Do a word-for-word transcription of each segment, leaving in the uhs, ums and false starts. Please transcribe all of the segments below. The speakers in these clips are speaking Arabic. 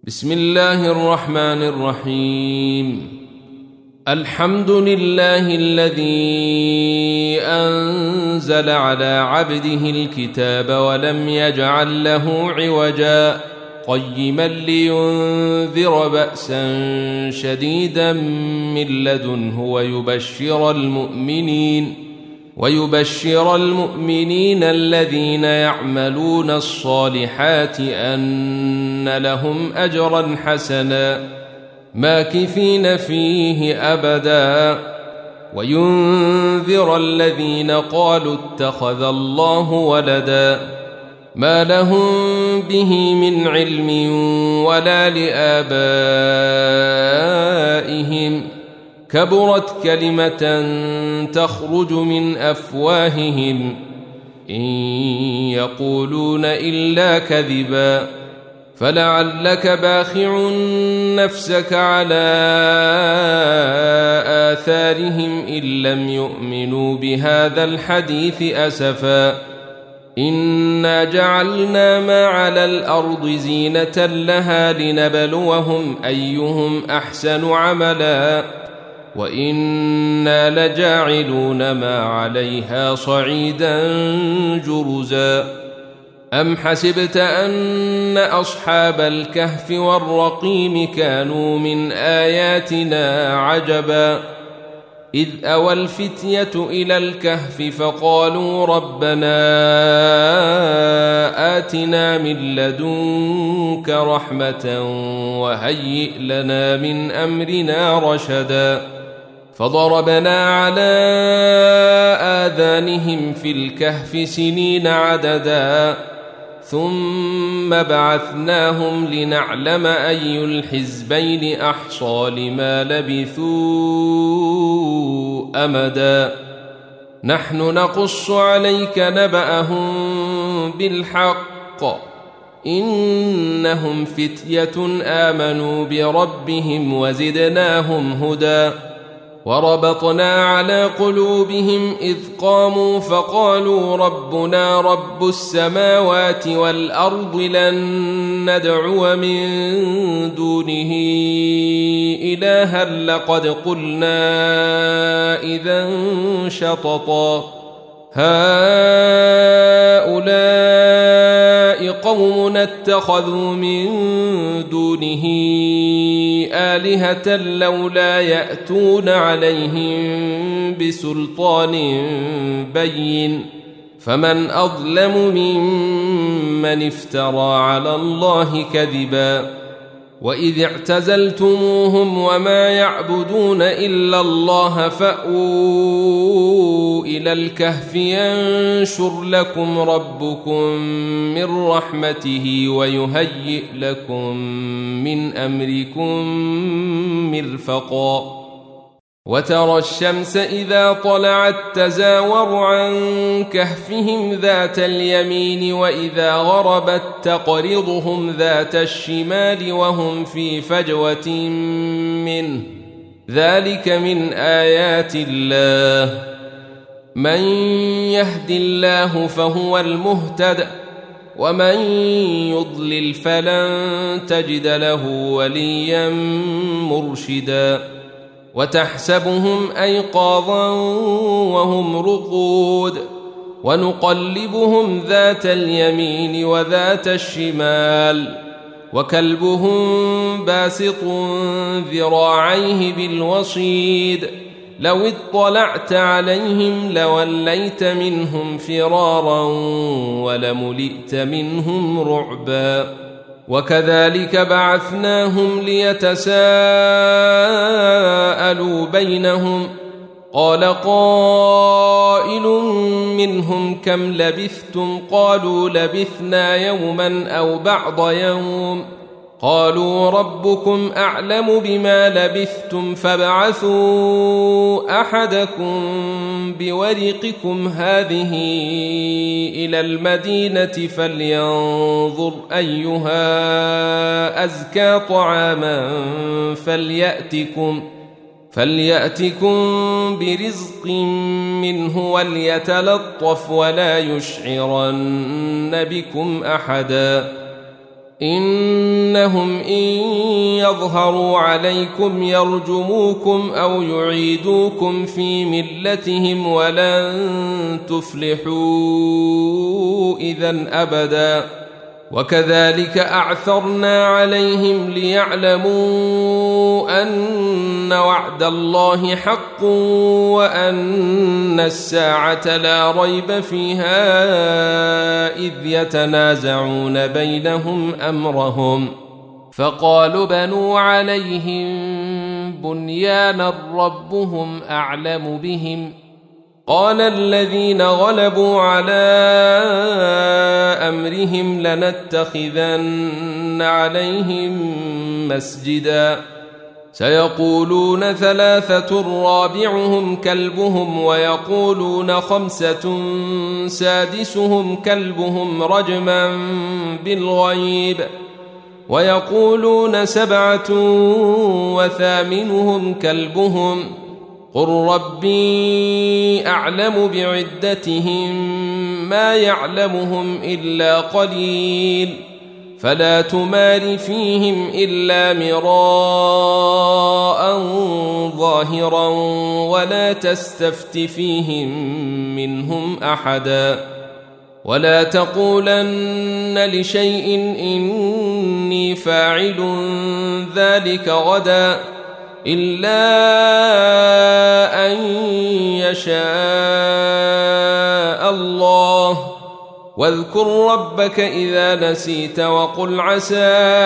بسم الله الرحمن الرحيم. الحمد لله الذي أنزل على عبده الكتاب ولم يجعل له عوجا قيما لينذر بأسا شديدا من لدنه ويبشر المؤمنين ويبشر المؤمنين الذين يعملون الصالحات أن لهم أجرا حسنا ماكثين فيه أبدا وينذر الذين قالوا اتخذ الله ولدا ما لهم به من علم ولا لآبائهم كبرت كلمة تخرج من أفواههم إن يقولون إلا كذبا فلعلك باخع نفسك على آثارهم إن لم يؤمنوا بهذا الحديث أسفا إنا جعلنا ما على الأرض زينة لها لنبلوهم أيهم أحسن عملا وإنا لجاعلون ما عليها صعيدا جرزا أم حسبت أن أصحاب الكهف والرقيم كانوا من آياتنا عجبا إذ أوى الفتية إلى الكهف فقالوا ربنا آتنا من لدنك رحمة وهيئ لنا من أمرنا رشدا فضربنا على آذانهم في الكهف سنين عددا ثم بعثناهم لنعلم أي الحزبين أحصى لما لبثوا أمدا نحن نقص عليك نبأهم بالحق إنهم فتية آمنوا بربهم وزدناهم هدى وربطنا على قلوبهم إذ قاموا فقالوا ربنا رب السماوات والأرض لن ندعو من دونه إلها لقد قلنا إذا شططا هؤلاء قوم اتخذوا من دونه آلهة لولا يأتون عليهم بسلطان بين فمن أظلم ممن افترى على الله كذبا وإذ اعتزلتموهم وما يعبدون إلا الله فأووا إلى الكهف ينشر لكم ربكم من رحمته ويهيئ لكم من أمركم مرفقا وترى الشمس إذا طلعت تزاور عن كهفهم ذات اليمين وإذا غربت تقرضهم ذات الشمال وهم في فجوة منه ذلك من آيات الله من يهد الله فهو المهتد ومن يضلل فلن تجد له وليا مرشدا وتحسبهم أيقاظا وهم رقود ونقلبهم ذات اليمين وذات الشمال وكلبهم باسط ذراعيه بالوصيد لو اطلعت عليهم لوليت منهم فرارا ولملئت منهم رعبا وكذلك بعثناهم ليتساءلوا بينهم قال قائل منهم كم لبثتم قالوا لبثنا يوما أو بعض يوم قالوا ربكم أعلم بما لبثتم فابعثوا أحدكم بورقكم هذه إلى المدينة فلينظر أيها أزكى طعاما فليأتكم فليأتكم برزق منه وليتلطف ولا يشعرن بكم أحدا إنهم إن يظهروا عليكم يرجموكم أو يعيدوكم في ملتهم ولن تفلحوا إذن أبدا. وكذلك أعثرنا عليهم ليعلموا أن وعد الله حق وأن الساعة لا ريب فيها إذ يتنازعون بينهم أمرهم فقالوا بنوا عليهم بنيانا ربهم أعلم بهم قال الذين غلبوا على أمرهم لنتخذن عليهم مسجدا سيقولون ثلاثة رابعهم كلبهم ويقولون خمسة سادسهم كلبهم رجما بالغيب ويقولون سبعة وثامنهم كلبهم قل ربي أعلم بعدتهم ما يعلمهم إلا قليل فلا تمار فيهم إلا مراء ظاهرا ولا تستفت فيهم منهم أحدا ولا تقولن لشيء إني فاعل ذلك غدا إلا أن يشاء الله واذكر ربك إذا نسيت وقل عسى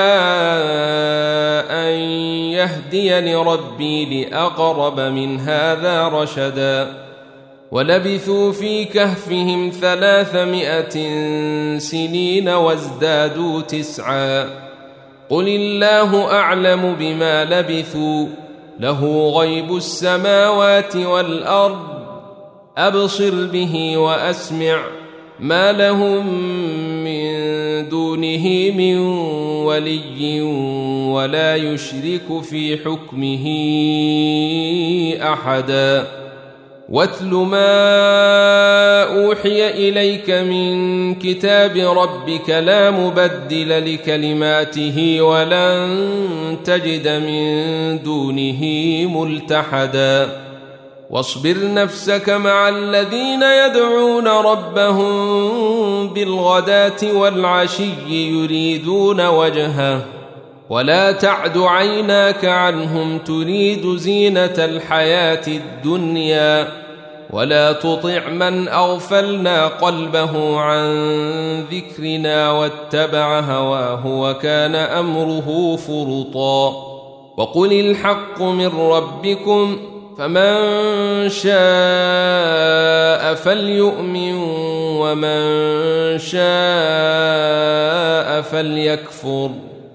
أن يهديني ربي لأقرب من هذا رشدا ولبثوا في كهفهم ثلاثمائة سنين وازدادوا تسعا قل الله أعلم بما لبثوا له غيب السماوات والأرض أبصر به وأسمع ما لهم من دونه من ولي ولا يشرك في حكمه أحدا واتل ما أوحي إليك من كتاب ربك لا مبدل لكلماته ولن تجد من دونه ملتحدا واصبر نفسك مع الذين يدعون ربهم بالغداة والعشي يريدون وجهه ولا تعد عيناك عنهم تريد زينة الحياة الدنيا ولا تطع من أغفلنا قلبه عن ذكرنا واتبع هواه وكان أمره فرطا وقل الحق من ربكم فمن شاء فليؤمن ومن شاء فليكفر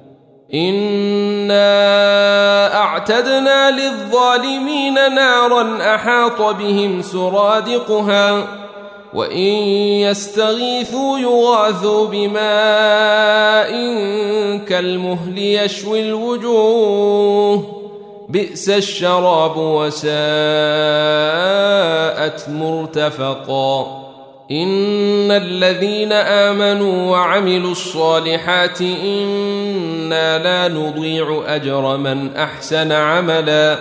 إنا أعتدنا للظالمين نارا أحاط بهم سرادقها وإن يستغيثوا يغاثوا بماء كالمهل يشوي الوجوه بئس الشراب وساءت مرتفقا إن الذين آمنوا وعملوا الصالحات إنا لا نضيع أجر من أحسن عملا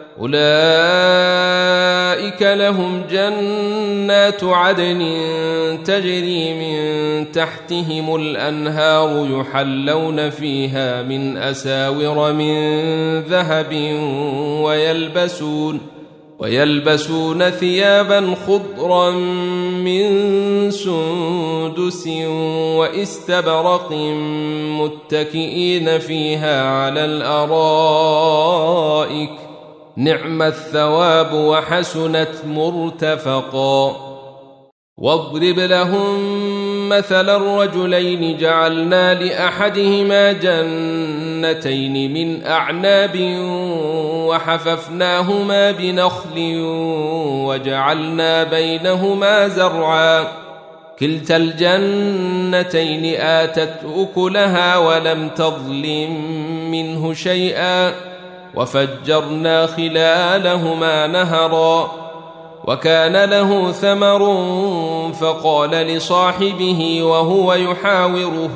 أولئك لهم جنات عدن تجري من تحتهم الأنهار يحلون فيها من أساور من ذهب ويلبسون ويلبسون ثيابا خضرا من سندس واستبرق متكئين فيها على الأرائك نعم الثواب وحسنت مرتفقا واضرب لهم مثل الرجلين جعلنا لأحدهما جنتين من أعناب وحففناهما بنخل وجعلنا بينهما زرعا كلتا الجنتين آتت أكلها ولم تظلم منه شيئا وفجرنا خلالهما نهرا وكان له ثمر فقال لصاحبه وهو يحاوره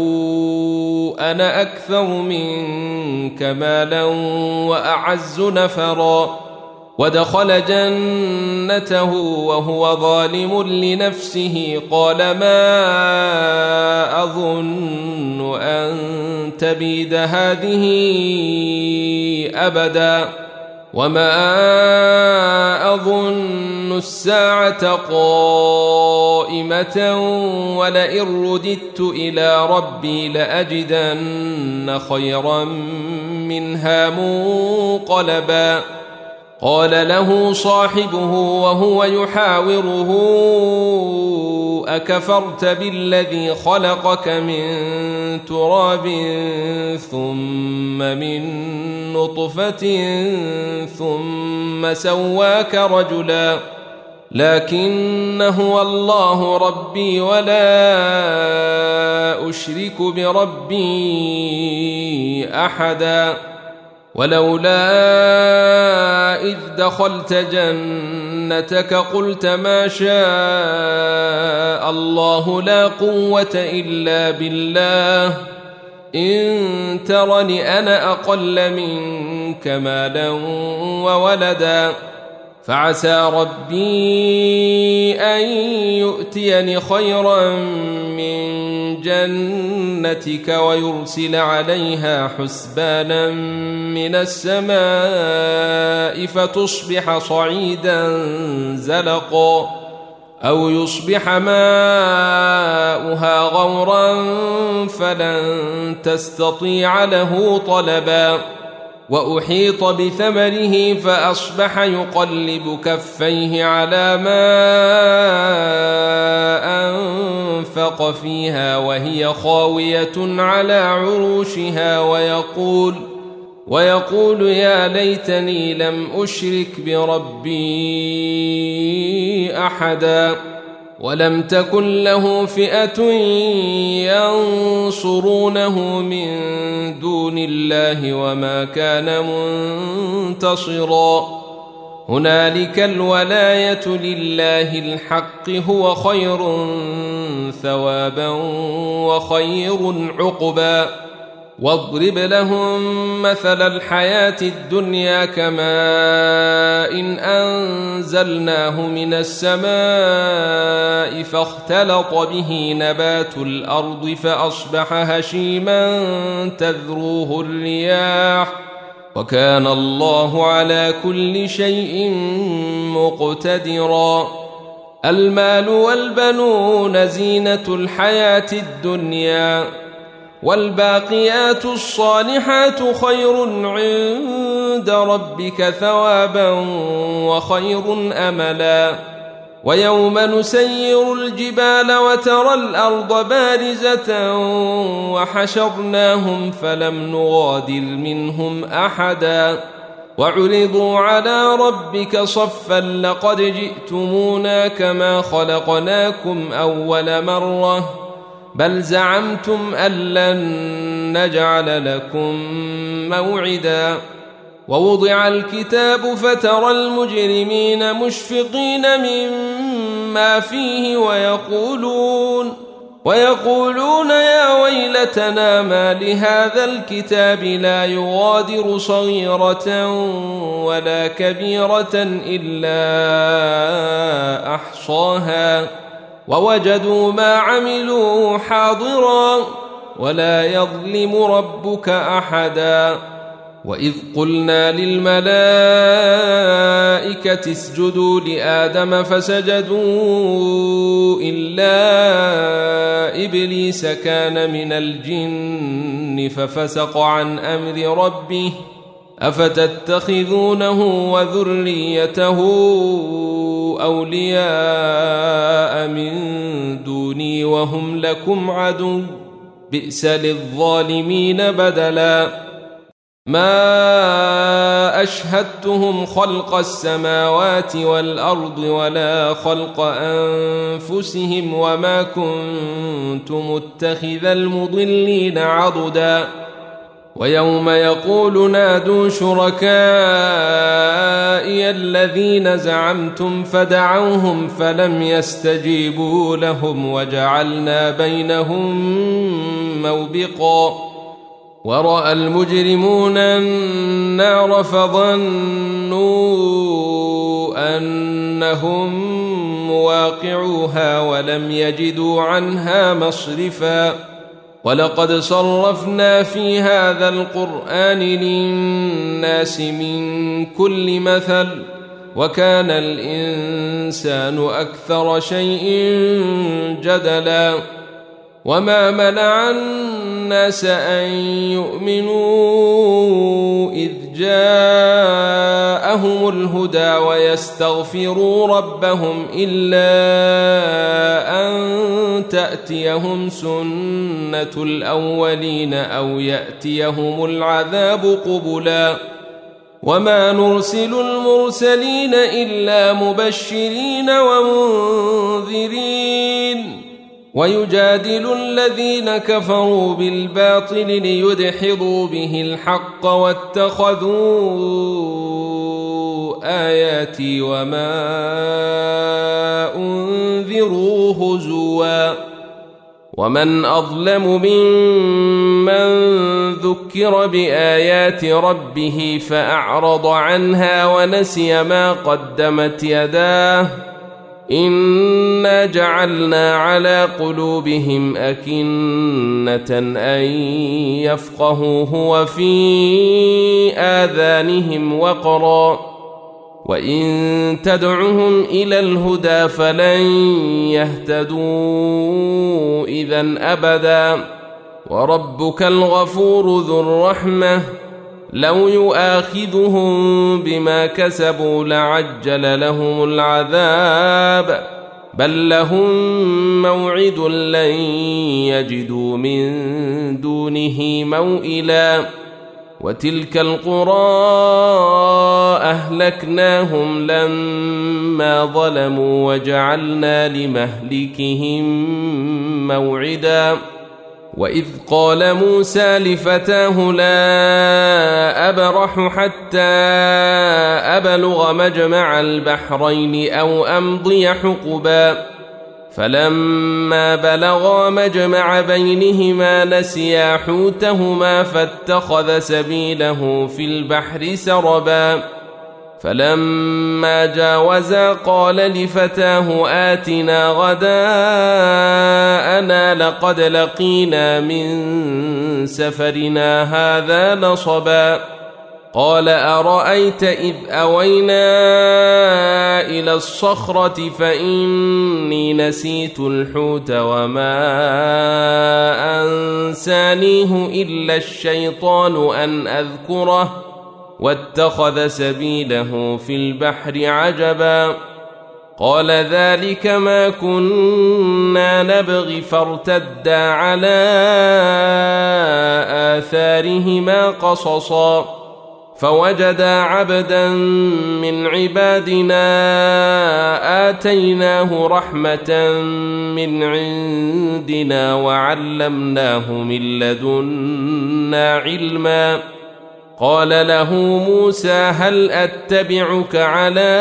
أنا أكثر منك مالا وأعز نفرا ودخل جنته وهو ظالم لنفسه قال ما أظن أن تبيد هذه أبدا وما أظن الساعة قائمة ولئن رددت إلى ربي لأجدن خيرا منها منقلبا قال له صاحبه وهو يحاوره أكفرت بالذي خلقك من تراب ثم من نطفة ثم سواك رجلا لكن هو الله ربي ولا أشرك بربي أحدا ولولا إذ دخلت جنتك قلت ما شاء الله لا قوة إلا بالله إن ترني أنا أقل منك مالا وولدا فعسى ربي أن يؤتيني خيرا من جنتك ويرسل عليها حسبانا من السماء فتصبح صعيدا زلقا أو يصبح ماؤها غورا فلن تستطيع له طلبا وأحيط بثمره فأصبح يقلب كفيه على ما أنفق فيها وهي خاوية على عروشها ويقول ويقول يا ليتني لم أشرك بربي أحدا ولم تكن له فئة ينصرونه من دون الله وما كان منتصرا هنالك الولاية لله الحق هو خير ثوابا وخير عقبا واضرب لهم مثل الحياة الدنيا كماء إن أنزلناه من السماء فاختلط به نبات الأرض فأصبح هشيما تذروه الرياح وكان الله على كل شيء مقتدرا المال والبنون زينة الحياة الدنيا والباقيات الصالحات خير عند ربك ثوابا وخير أملا ويوم نسير الجبال وترى الأرض بارزة وحشرناهم فلم نغادر منهم أحدا وعرضوا على ربك صفا لقد جئتمونا كما خلقناكم أول مرة بل زعمتم أن لن نجعل لكم موعدا ووضع الكتاب فترى المجرمين مشفقين مما فيه ويقولون ويقولون يا ويلتنا ما لهذا الكتاب لا يغادر صغيرة ولا كبيرة إلا أحصاها ووجدوا ما عملوا حاضرا ولا يظلم ربك أحدا وإذ قلنا للملائكة اسجدوا لآدم فسجدوا إلا إبليس كان من الجن ففسق عن أمر ربه أفتتخذونه وذريته أولياء من دوني وهم لكم عدو بئس للظالمين بدلا ما أشهدتهم خلق السماوات والأرض ولا خلق أنفسهم وما كنت متخذ المضلين عضدا ويوم يقول نادوا شركائي الذين زعمتم فدعوهم فلم يستجيبوا لهم وجعلنا بينهم موبقا ورأى المجرمون النار فظنوا أنهم مواقعوها ولم يجدوا عنها مصرفا ولقد صرفنا في هذا القرآن للناس من كل مثل وكان الإنسان أكثر شيء جدلا وما منع الناس أن يؤمنوا إذ جاءهم الهدى ويستغفروا ربهم إلا أن تأتيهم سنة الأولين أو يأتيهم العذاب قبلا وما نرسل المرسلين إلا مبشرين ومنذرين ويجادل الذين كفروا بالباطل ليدحضوا به الحق واتخذوا آياتي وما أنذروا هزوا ومن أظلم ممن ذكر بآيات ربه فأعرض عنها ونسي ما قدمت يداه إنا جعلنا على قلوبهم أكنة أن يفقهوه وفي آذانهم وقرا وإن تدعهم إلى الهدى فلن يهتدوا إذن أبدا وربك الغفور ذو الرحمة لو يؤاخذهم بما كسبوا لعجل لهم العذاب بل لهم موعد لن يجدوا من دونه موئلا وتلك القرى أهلكناهم لما ظلموا وجعلنا لمهلكهم موعدا وإذ قال موسى لفتاه لا أبرح حتى أبلغ مجمع البحرين أو أمضي حقبا فلما بلغا مجمع بينهما نسيا حوتهما فاتخذ سبيله في البحر سربا فلما جاوزا قال لفتاه آتنا غداءنا لقد لقينا من سفرنا هذا نصبا قال أرأيت إذ أوينا إلى الصخرة فإني نسيت الحوت وما أنسانيه إلا الشيطان أن أذكره واتخذ سبيله في البحر عجبا قال ذلك ما كنا نبغي فارتدا على آثارهما قصصا فوجدا عبدا من عبادنا آتيناه رحمة من عندنا وعلمناه من لدنا علما قال له موسى هل أتبعك على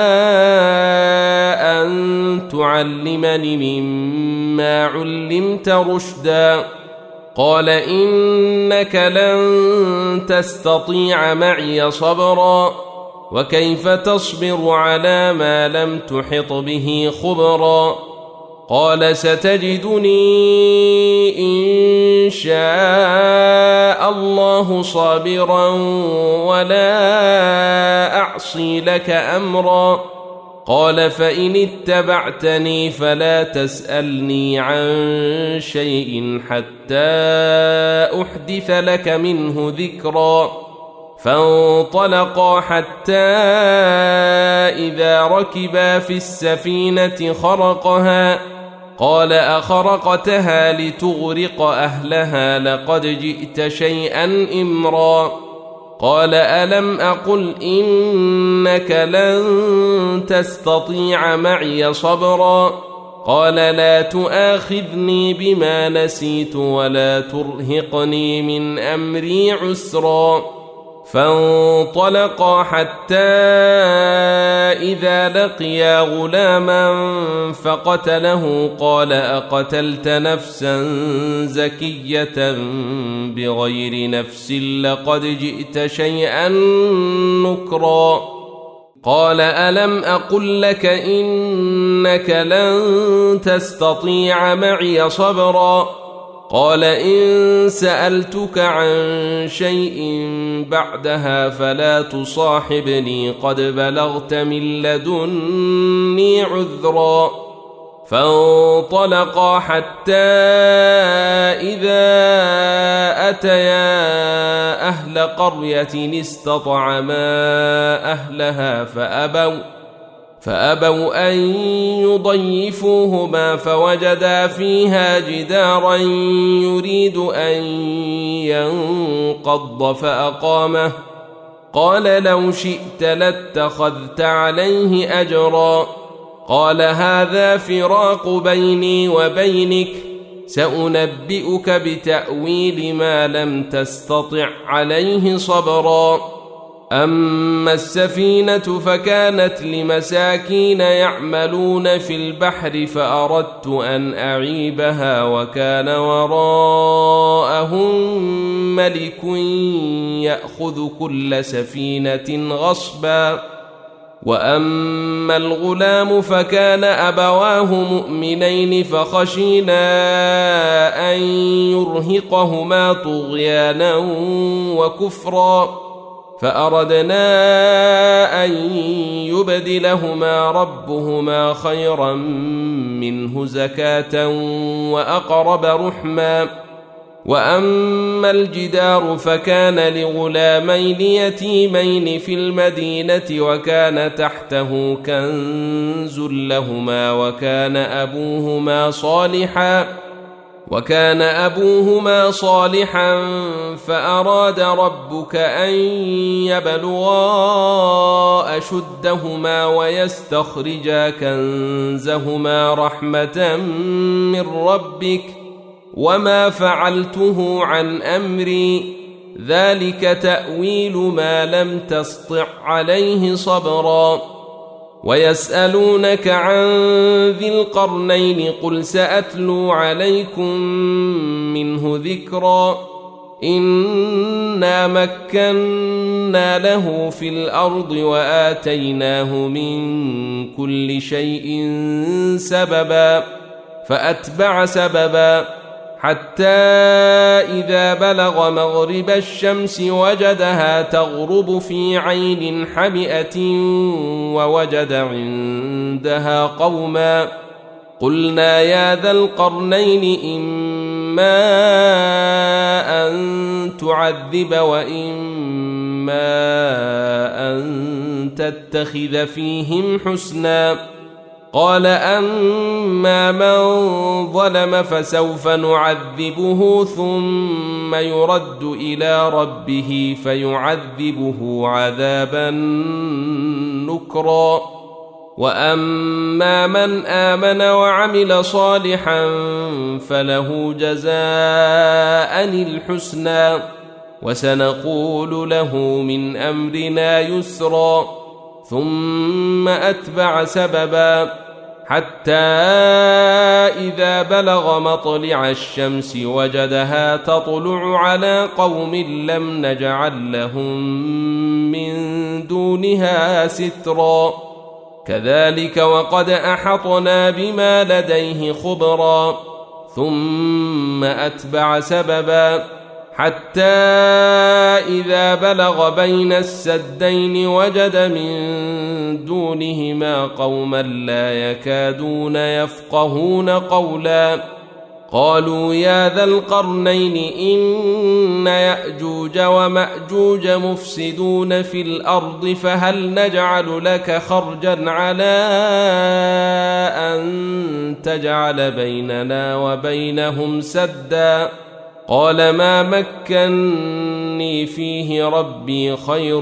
أن تعلمني مما علمت رشدا قال إنك لن تستطيع معي صبرا وكيف تصبر على ما لم تحط به خبرا قال ستجدني إن شاء الله صابرا ولا أعصي لك أمرا قال فإن اتبعتني فلا تسألني عن شيء حتى أحدث لك منه ذكرا فانطلقا حتى إذا ركبا في السفينة خرقها قال أخرقتها لتغرق أهلها لقد جئت شيئا إمرا قال ألم أقل إنك لن تستطيع معي صبرا قال لا تؤاخذني بما نسيت ولا ترهقني من أمري عسرا فانطلقا حتى إذا لقيا غلاما فقتله قال أقتلت نفسا زكية بغير نفس لقد جئت شيئا نكرا قال ألم أقل لك إنك لن تستطيع معي صبرا قال إن سألتك عن شيء بعدها فلا تصاحبني قد بلغت من لدني عذرا فانطلقا حتى إذا أتيا أهل قرية استطعما أهلها فأبوا فأبوا أن يضيفوهما فوجدا فيها جدارا يريد أن ينقض فأقامه قال لو شئت لاتخذت عليه أجرا قال هذا فراق بيني وبينك سأنبئك بتأويل ما لم تستطع عليه صبرا أما السفينة فكانت لمساكين يعملون في البحر فأردت أن أعيبها وكان وراءهم ملك يأخذ كل سفينة غصبا وأما الغلام فكان أبواه مؤمنين فخشينا أن يرهقهما طغيانا وكفرا فأردنا أن يبدلهما ربهما خيرا منه زكاة وأقرب رحما وأما الجدار فكان لغلامين يتيمين في المدينة وكان تحته كنز لهما وكان أبوهما صالحا وكان أبوهما صالحا فأراد ربك أن يبلغا أشدهما ويستخرجا كنزهما رحمة من ربك وما فعلته عن أمري ذلك تأويل ما لم تسطع عليه صبرا ويسألونك عن ذي القرنين قل سأتلو عليكم منه ذكرا إنا مكنا له في الأرض وآتيناه من كل شيء سببا فأتبع سببا حتى إذا بلغ مغرب الشمس وجدها تغرب في عين حمئة ووجد عندها قوما قلنا يا ذا القرنين إما أن تعذب وإما أن تتخذ فيهم حسنا قال أما من ظلم فسوف نعذبه ثم يرد إلى ربه فيعذبه عذابا نكرا وأما من آمن وعمل صالحا فله جزاء الحسنى وسنقول له من أمرنا يسرا ثم أتبع سببا حتى إذا بلغ مطلع الشمس وجدها تطلع على قوم لم نجعل لهم من دونها سترا كذلك وقد أحطنا بما لديه خبرا ثم أتبع سببا حتى إذا بلغ بين السدين وجد من دونهما قوما لا يكادون يفقهون قولا قالوا يا ذا القرنين إن يأجوج ومأجوج مفسدون في الأرض فهل نجعل لك خرجا على أن تجعل بيننا وبينهم سدا قال ما مكني إني فيه ربي خير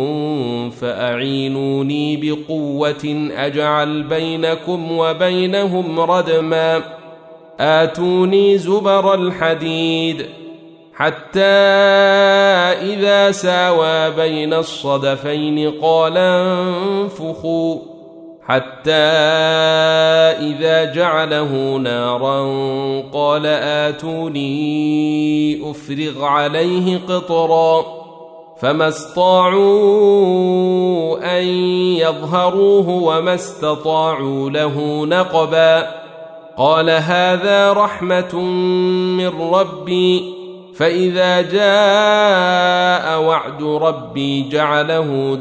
فأعينوني بقوة أجعل بينكم وبينهم ردما آتوني زبر الحديد حتى إذا ساوى بين الصدفين قال انفخوا حتى إذا جعله نارا قال آتوني أفرغ عليه قطرا فما استطاعوا أن يظهروه وما استطاعوا له نقبا قال هذا رحمة من ربي فإذا جاء وعد ربي جعله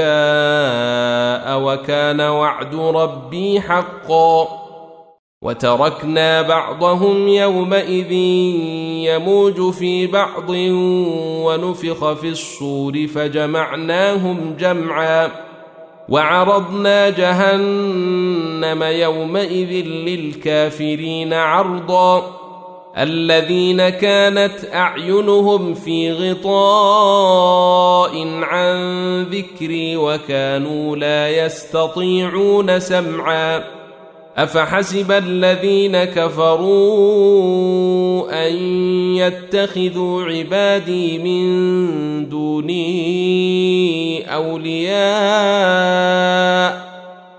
دكاء وكان وعد ربي حقا وتركنا بعضهم يومئذ يموج في بعض ونفخ في الصور فجمعناهم جمعا وعرضنا جهنم يومئذ للكافرين عرضا الذين كانت أعينهم في غطاء عن ذكري وكانوا لا يستطيعون سمعا أفحسب الذين كفروا أن يتخذوا عبادي من دوني أولياء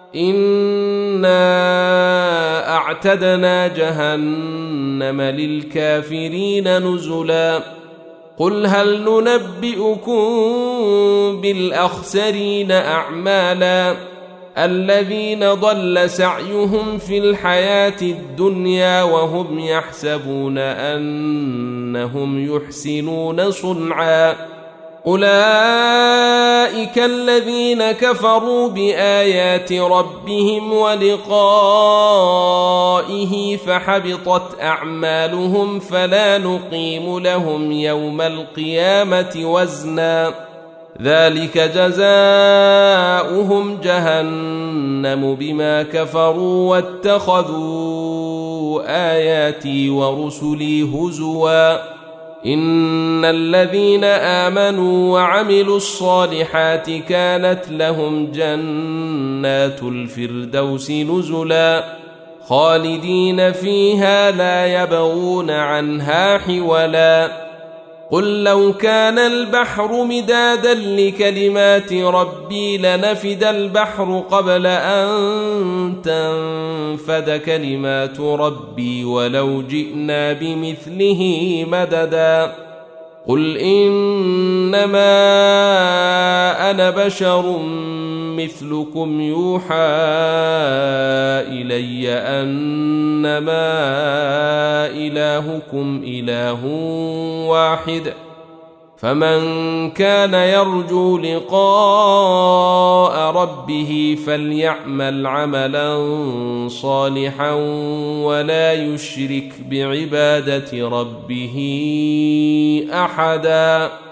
إنا أعتدنا جهنم للكافرين نزلا قل هل ننبئكم بالأخسرين أعمالا الذين ضل سعيهم في الحياة الدنيا وهم يحسبون أنهم يحسنون صنعا أولئك الذين كفروا بآيات ربهم ولقائه فحبطت أعمالهم فلا نقيم لهم يوم القيامة وزنا ذلك جزاؤهم جهنم بما كفروا واتخذوا آياتي ورسلي هزوا إن الذين آمنوا وعملوا الصالحات كانت لهم جنات الفردوس نزلا خالدين فيها لا يبغون عنها حولا قل لو كان البحر مدادا لكلمات ربي لنفد البحر قبل أن تنفد كلمات ربي ولو جئنا بمثله مددا قل إنما أنا بشر مثلكم يوحى إلي أنما إلهكم إله واحد فمن كان يرجو لقاء ربه فليعمل عملا صالحا ولا يشرك بعبادة ربه أحدا.